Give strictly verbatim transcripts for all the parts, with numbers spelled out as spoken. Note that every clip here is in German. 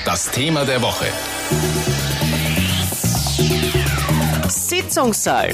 das Thema der Woche. Sitzungssaal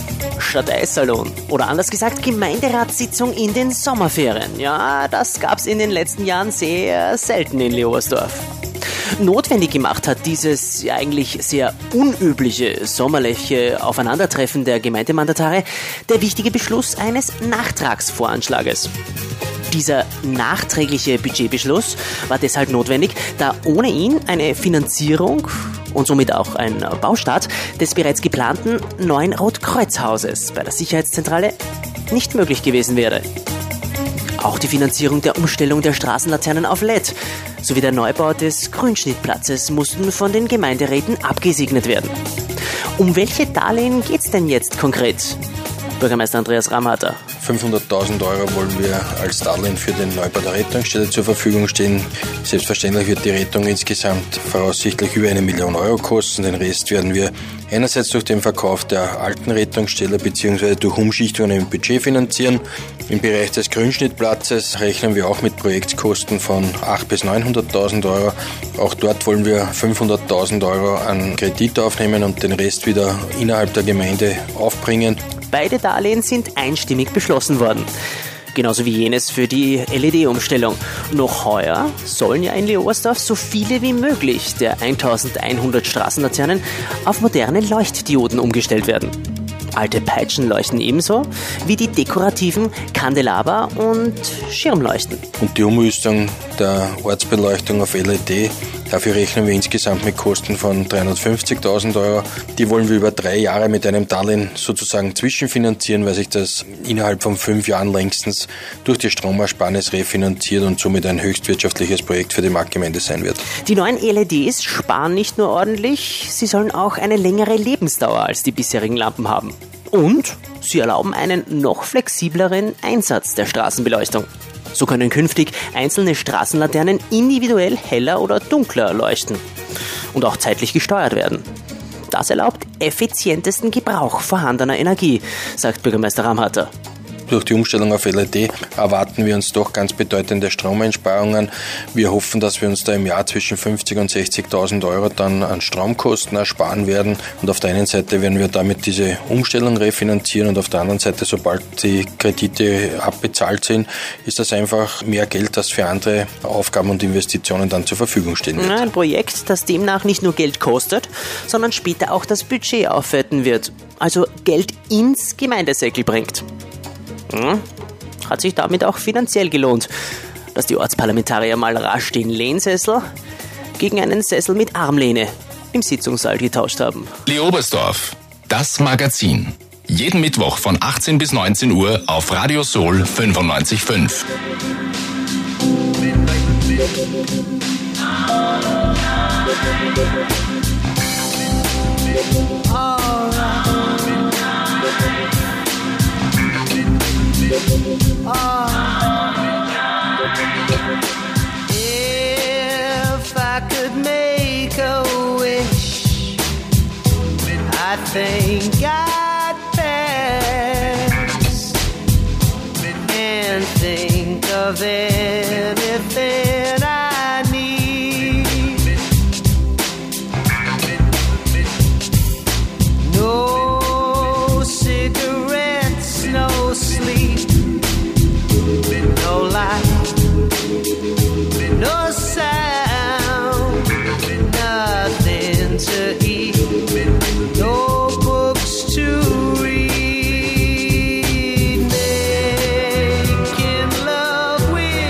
statt Eissalon oder anders gesagt Gemeinderatssitzung in den Sommerferien. Ja, das gab's in den letzten Jahren sehr selten in Leobersdorf. Notwendig gemacht hat dieses eigentlich sehr unübliche sommerliche Aufeinandertreffen der Gemeindemandatare der wichtige Beschluss eines Nachtragsvoranschlages. Dieser nachträgliche Budgetbeschluss war deshalb notwendig, da ohne ihn eine Finanzierung und somit auch ein Baustart des bereits geplanten neuen Rotkreuzhauses bei der Sicherheitszentrale nicht möglich gewesen wäre. Auch die Finanzierung der Umstellung der Straßenlaternen auf L E D sowie der Neubau des Grünschnittplatzes mussten von den Gemeinderäten abgesegnet werden. Um welche Darlehen geht's denn jetzt konkret? Bürgermeister Andreas Ramharter. fünfhunderttausend Euro wollen wir als Darlehen für den Neubau der Rettungsstelle zur Verfügung stehen. Selbstverständlich wird die Rettung insgesamt voraussichtlich über eine Million Euro kosten. Den Rest werden wir einerseits durch den Verkauf der alten Rettungsstelle bzw. durch Umschichtungen im Budget finanzieren. Im Bereich des Grünschnittplatzes rechnen wir auch mit Projektkosten von achthunderttausend bis neunhunderttausend Euro. Auch dort wollen wir fünfhunderttausend Euro an Kredit aufnehmen und den Rest wieder innerhalb der Gemeinde aufbringen. Beide Darlehen sind einstimmig beschlossen worden. Genauso wie jenes für die L E D-Umstellung. Noch heuer sollen ja in Leobersdorf so viele wie möglich der eintausendeinhundert Straßenlaternen auf moderne Leuchtdioden umgestellt werden. Alte Peitschen leuchten ebenso wie die dekorativen Kandelaber und Schirmleuchten. Und die Umrüstung der Ortsbeleuchtung auf L E D, dafür rechnen wir insgesamt mit Kosten von dreihundertfünfzigtausend Euro. Die wollen wir über drei Jahre mit einem Darlehen sozusagen zwischenfinanzieren, weil sich das innerhalb von fünf Jahren längstens durch die Stromersparnis refinanziert und somit ein höchstwirtschaftliches Projekt für die Marktgemeinde sein wird. Die neuen L E Ds sparen nicht nur ordentlich, sie sollen auch eine längere Lebensdauer als die bisherigen Lampen haben. Und sie erlauben einen noch flexibleren Einsatz der Straßenbeleuchtung. So können künftig einzelne Straßenlaternen individuell heller oder dunkler leuchten und auch zeitlich gesteuert werden. Das erlaubt effizientesten Gebrauch vorhandener Energie, sagt Bürgermeister Ramharter. Durch die Umstellung auf L E D erwarten wir uns doch ganz bedeutende Stromeinsparungen. Wir hoffen, dass wir uns da im Jahr zwischen fünfzigtausend und sechzigtausend Euro dann an Stromkosten ersparen werden. Und auf der einen Seite werden wir damit diese Umstellung refinanzieren und auf der anderen Seite, sobald die Kredite abbezahlt sind, ist das einfach mehr Geld, das für andere Aufgaben und Investitionen dann zur Verfügung stehen wird. Ein Projekt, das demnach nicht nur Geld kostet, sondern später auch das Budget aufwerten wird. Also Geld ins Gemeindesäckel bringt. Hm, hat sich damit auch finanziell gelohnt, dass die Ortsparlamentarier mal rasch den Lehnsessel gegen einen Sessel mit Armlehne im Sitzungssaal getauscht haben. Leobersdorf, das Magazin. Jeden Mittwoch von achtzehn bis neunzehn Uhr auf Radio Soul fünfundneunzig Komma fünf. If I could make a wish, I think I'd pass and think of anything I need. No cigarettes, no sleep, no light, no sound, nothing to eat, no books to read, making love with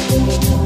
Thank you.